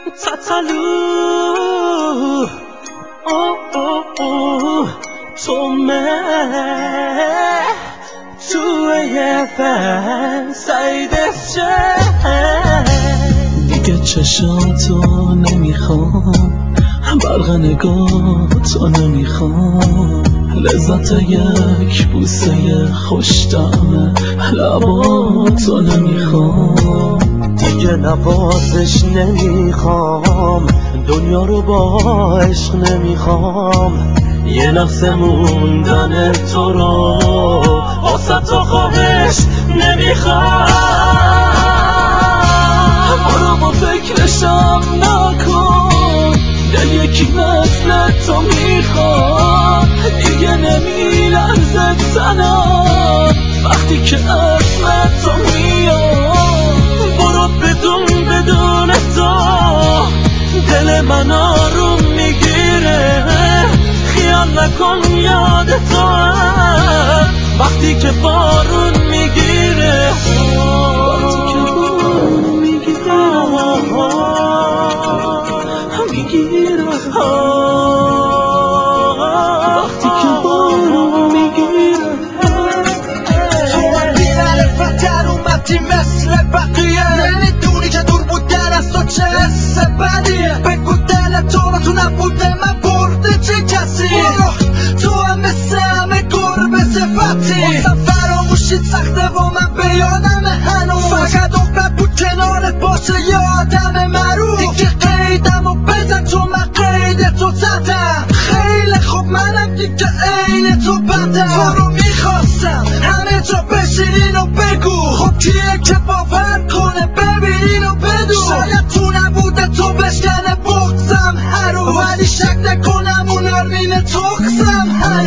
تتلو توی فن سایدش دیگه چشاتو نمیخوام، برق نگاتو نمیخوام، لذت یک بوسه خوش‌طعم لباتو نمیخوام، دیگه نوازش نمیخوام، دنیا رو با عشق نمیخوام، یه لحظه موندن تو رو واسه تو خواهش نمیخوام. برو با فکرشم نکن، دل یکی مثل تو میخواد، دیگه نمیلرزه تنم وقتی که اسم تو میاد. برو بدون تو دل من آروم میگیره، خیال نکن یاد تو وقتی که بارون میگیره، وقتی که بارون میگیره، وقتی که بارون میگیره. تو از دیدن فتر اومدی مثل بقیه، نمیدونی که دور بودن از تو چه حس بدیه. بگو دل تو نبوده من برده چه کسی، تو هم مثل همه گربه صفتی، واسم فراموشید سخته و من به یادم هنوز، فقط عمرت بود کنارت باشه یه آدم معروف. دیگه قیدم و بزن چون من قید تو تحتم، خیلی خوب منم دیگه عین تو بدم. تو رو میخواستم همه جا بشین و بگو، خب کیه که باور کنه ببین اینو بدون، شاید تو نبوده تو بشکنه بغزم هنوز، ولی شک نکنم اون آرمین تخصم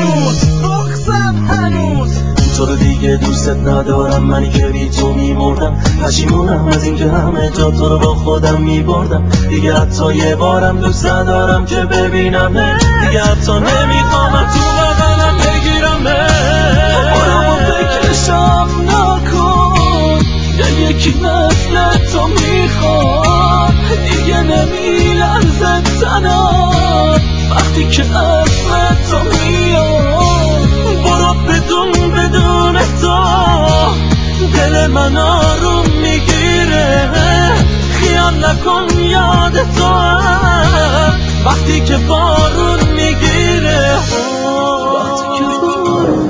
هنوز. تو رو دیگه دوست ندارم، منی که بی تو میمردم، پشیمونم از اینکه همه جا تو رو با خودم میبردم، دیگه حتی یه بارم دوست ندارم که ببینم، دیگه حتی نمیخوام تو بغلم بگیرم. برو با فکرشم نکن، دل یکی مثل تو میخواد، دیگه نمیلرزه تنم وقتی که اسم تو میاد. برو بدون تو دل من آروم میگیره، خیال نکن یاد تو وقتی که بارون میگیره، وقتی که بارون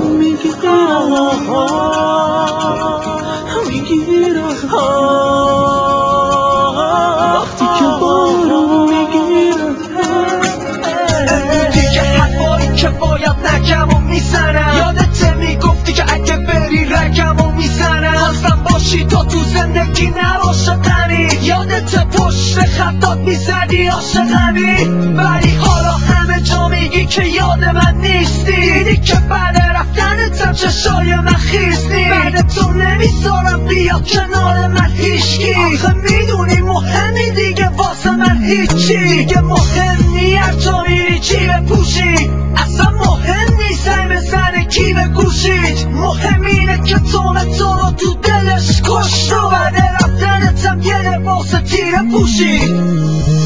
میگیره، وقتی که بارون میگیره. دیگه حرفایی که باید نگم و میزنم، یادت میگفتی که اگه بری رگم و میزنم، خواستم باشی تا تو زندگی نباشه غمی، یادت پشت خطات میزدی عاشقمی، ولی حالا همه جا میگی که یاد من نیستی، دیدی که بعد رفتنتم چشای من خیس نیست، بعد تو نمیذارم بیاد کنار من هیچکی، آخه میدونی مهمی دیگه واسه من هیچی، دیگه مهم نی هر جا میری چی بپوشی، اصلا مهم نیست زنگ بزنه کی به گوشید، مهم اینه که تو رو تو دلش کشت و بعد رفتنتم یه لباس تیره پوشید.